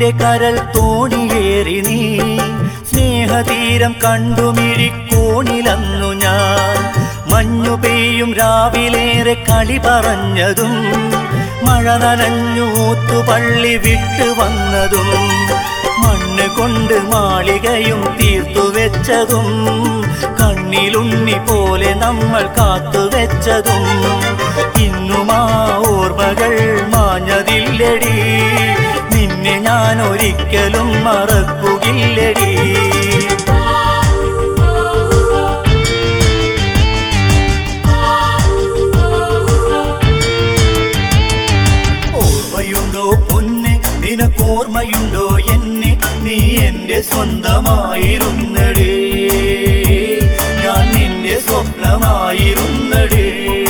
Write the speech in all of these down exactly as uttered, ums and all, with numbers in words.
എന്റെ കരൾ തോണിയേറി നീ സ്നേഹതീരം കണ്ടുമിഴിക്കോണിലന്നു ഞാൻ മഞ്ഞു പെയ്യും രാവിലേറെ കളി പറഞ്ഞതും മഴ നനഞ്ഞു ഊത്തുപള്ളി വിട്ടു വന്നതും മണ്ണ് കൊണ്ട് മാളികയും തീർത്തു വെച്ചതും കണ്ണിലുണ്ണി പോലെ നമ്മൾ കാത്തുവെച്ചതും ഇന്നും ആ ഓർമ്മകൾ മാഞ്ഞതില്ലടി നിന്നെ ഞാൻ ഒരിക്കലും മറക്കുകയില്ലടി ഓർമ്മയുണ്ടോ പൊന്നെ നിനക്കോർമ്മയുണ്ടോ എന്നെ നീ എന്റെ സ്വന്തമായിരുന്നടേ ഞാൻ നിന്റെ സ്വപ്നമായിരുന്നടേ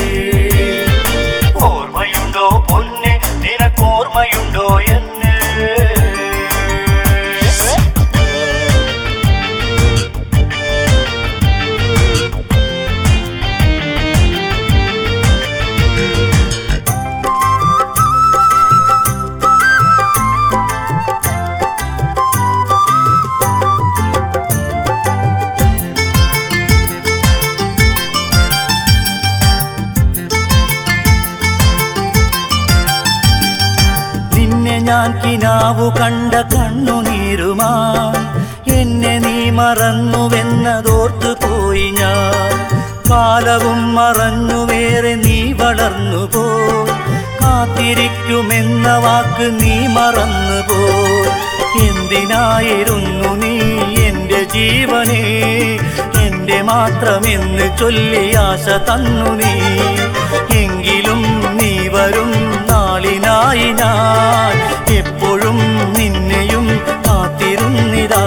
ഓർമ്മയുണ്ടോ പൊന്നെ നിനക്കോർമ്മയുണ്ടോ എന്നെ ഞാൻ കിനാവു കണ്ട കണ്ണുനീരുമാ എന്നെ നീ മറന്നുവെന്നതോർത്തു പോയി ഞാൻ കാലവും മറഞ്ഞു വേറെ നീ വളർന്നു പോ കാത്തിരിക്കുമെന്ന വാക്ക് നീ മറന്നു പോ എന്തിനായിരുന്നു നീ എൻ്റെ ജീവനെ എൻ്റെ മാത്രമെന്ന് ചൊല്ലി ആശ തന്നു നീ എങ്കിലും നീ വരും നാളിനായി ഞാൻ എപ്പോഴും നിന്നെയും കാത്തിരുന്നിതാ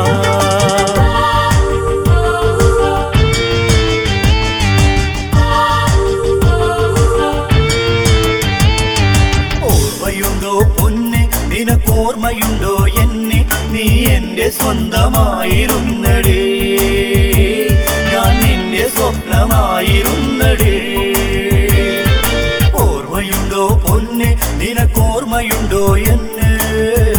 ഓർമ്മയുണ്ടോ പൊന്നെ നിനക്കോർമ്മയുണ്ടോ എന്നെ നീ എൻ്റെ സ്വന്തമായിരുന്നടേ ഞാൻ നിന്റെ സ്വപ്നമായിരുന്നടേ ഓർമ്മയുണ്ടോ പൊന്നെ നിനക്കോർമ്മയുണ്ടോ എന്നെ